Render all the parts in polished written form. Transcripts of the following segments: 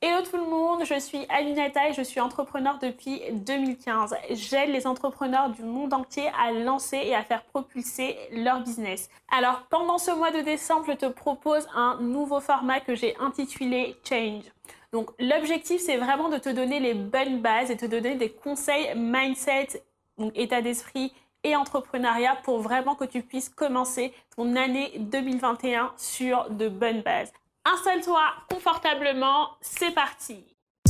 Hello tout le monde, je suis Aminata et je suis entrepreneur depuis 2015. J'aide les entrepreneurs du monde entier à lancer et à faire propulser leur business. Alors pendant ce mois de décembre, je te propose un nouveau format que j'ai intitulé Change. Donc l'objectif, c'est vraiment de te donner les bonnes bases et te donner des conseils mindset, donc état d'esprit et entrepreneuriat pour vraiment que tu puisses commencer ton année 2021 sur de bonnes bases. Installe-toi confortablement, c'est parti.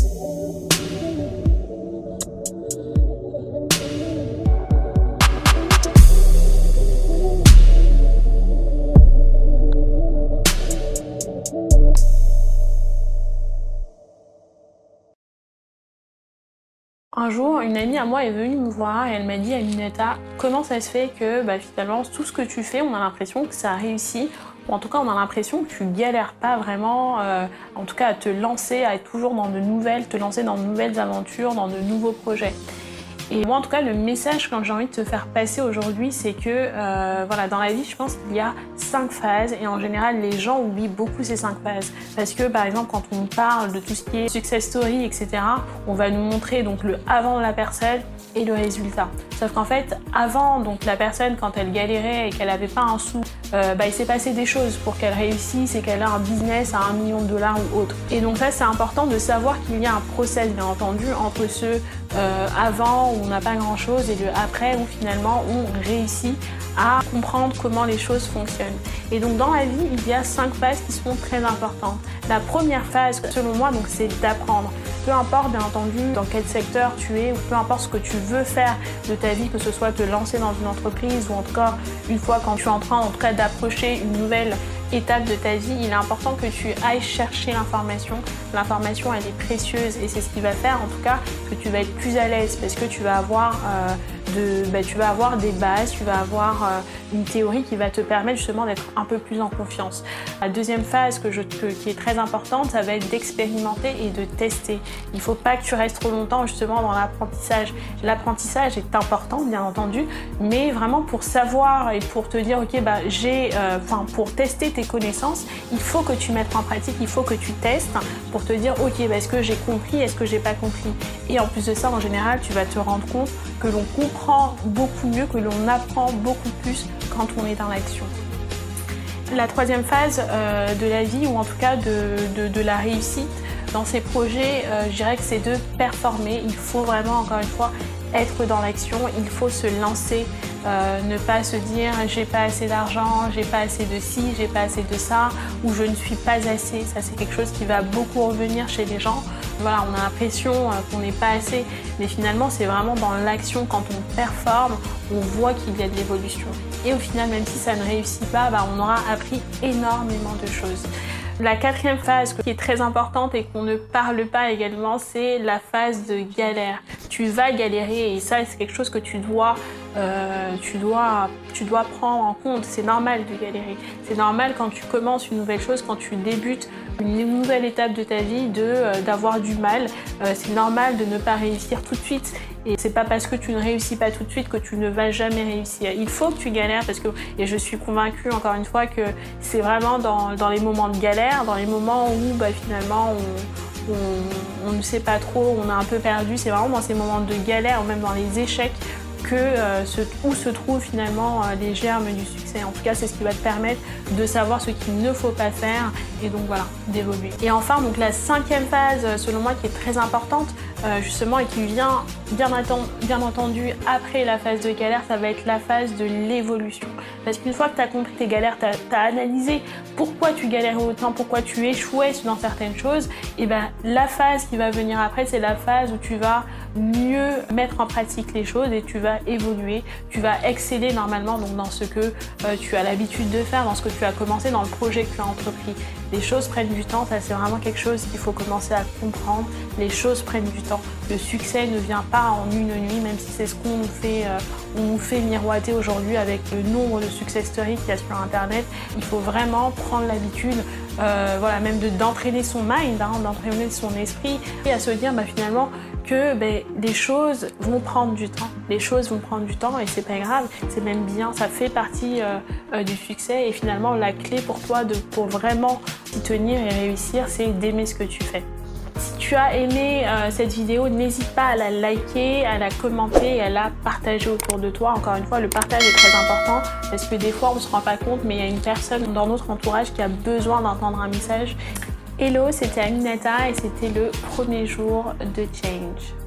Un jour, une amie à moi est venue me voir et elle m'a dit « Aminata, comment ça se fait que finalement tout ce que tu fais, on a l'impression que ça réussit, ou en tout cas on a l'impression que tu galères pas vraiment, en tout cas à te lancer, à être toujours dans te lancer dans de nouvelles aventures, dans de nouveaux projets ». Et moi en tout cas le message que j'ai envie de te faire passer aujourd'hui, c'est que voilà, dans la vie je pense qu'il y a 5 phases et en général les gens oublient beaucoup ces 5 phases. Parce que par exemple quand on parle de tout ce qui est success story, etc., on va nous montrer donc le avant de la personne et le résultat. Sauf qu'en fait, avant, donc la personne, quand elle galérait et qu'elle n'avait pas un sou, il s'est passé des choses pour qu'elle réussisse et qu'elle ait un business à $1 million ou autre. Et donc ça, c'est important de savoir qu'il y a un process, bien entendu, entre ce avant où on n'a pas grand-chose et le après où finalement on réussit à comprendre comment les choses fonctionnent. Et donc dans la vie, il y a 5 phases qui sont très importantes. La première phase, selon moi, donc c'est d'apprendre. Peu importe bien entendu dans quel secteur tu es ou peu importe ce que tu veux faire de ta vie, que ce soit te lancer dans une entreprise ou en tout cas une fois quand tu es en train d'approcher une nouvelle étape de ta vie, il est important que tu ailles chercher l'information. L'information elle est précieuse et c'est ce qui va faire en tout cas que tu vas être plus à l'aise parce que tu vas avoir des bases, tu vas avoir une théorie qui va te permettre justement d'être un peu plus en confiance. La deuxième phase qui est très importante, ça va être d'expérimenter et de tester. Il ne faut pas que tu restes trop longtemps justement dans l'apprentissage. L'apprentissage est important bien entendu, mais vraiment pour savoir et pour te dire ok pour tester tes connaissances, il faut que tu mettes en pratique, il faut que tu testes pour te dire ok est-ce que j'ai compris, est-ce que j'ai pas compris. Et en plus de ça en général tu vas te rendre compte que l'on comprend beaucoup mieux, que l'on apprend beaucoup plus quand on est dans l'action. La troisième phase de la vie, ou en tout cas de la réussite dans ces projets, je dirais que c'est de performer. Il faut vraiment, encore une fois, être dans l'action, il faut se lancer, ne pas se dire j'ai pas assez d'argent, j'ai pas assez de ci, j'ai pas assez de ça, ou je ne suis pas assez. Ça c'est quelque chose qui va beaucoup revenir chez les gens. Voilà, on a l'impression qu'on n'est pas assez, mais finalement c'est vraiment dans l'action, quand on performe, on voit qu'il y a de l'évolution. Et au final, même si ça ne réussit pas, on aura appris énormément de choses. La quatrième phase qui est très importante et qu'on ne parle pas également, c'est la phase de galère. Tu vas galérer et ça c'est quelque chose que tu dois prendre en compte. C'est normal de galérer. C'est normal quand tu commences une nouvelle chose, quand tu débutes une nouvelle étape de ta vie, d'avoir du mal. C'est normal de ne pas réussir tout de suite. Et c'est pas parce que tu ne réussis pas tout de suite que tu ne vas jamais réussir. Il faut que tu galères et je suis convaincue encore une fois que c'est vraiment dans les moments de galère, dans les moments où finalement on ne sait pas trop, on est un peu perdu. C'est vraiment dans ces moments de galère ou même dans les échecs où se trouvent finalement les germes du succès. En tout cas, c'est ce qui va te permettre de savoir ce qu'il ne faut pas faire et donc voilà, d'évoluer. Et enfin, donc la cinquième phase, selon moi, qui est très importante, justement, et qui vient bien entendu après la phase de galère, ça va être la phase de l'évolution. Parce qu'une fois que tu as compris tes galères, tu as analysé pourquoi tu galérais autant, pourquoi tu échouais dans certaines choses, et la phase qui va venir après, c'est la phase où tu vas mieux mettre en pratique les choses et tu vas évoluer, tu vas exceller normalement donc dans ce que tu as l'habitude de faire, dans ce que tu as commencé, dans le projet que tu as entrepris. Les choses prennent du temps, ça c'est vraiment quelque chose qu'il faut commencer à comprendre. Les choses prennent du temps. Le succès ne vient pas en une nuit, même si c'est ce qu'on nous fait miroiter aujourd'hui avec le nombre de success stories qu'il y a sur internet. Il faut vraiment prendre l'habitude même d'entraîner son mind, d'entraîner son esprit et à se dire finalement que les choses vont prendre du temps. Les choses vont prendre du temps et c'est pas grave, c'est même bien, ça fait partie du succès et finalement la clé pour toi pour vraiment y tenir et réussir, c'est d'aimer ce que tu fais. tu as aimé cette vidéo, n'hésite pas à la liker, à la commenter et à la partager autour de toi. Encore une fois, le partage est très important parce que des fois on ne se rend pas compte, mais il y a une personne dans notre entourage qui a besoin d'entendre un message. Hello, c'était Aminata et c'était le premier jour de Change.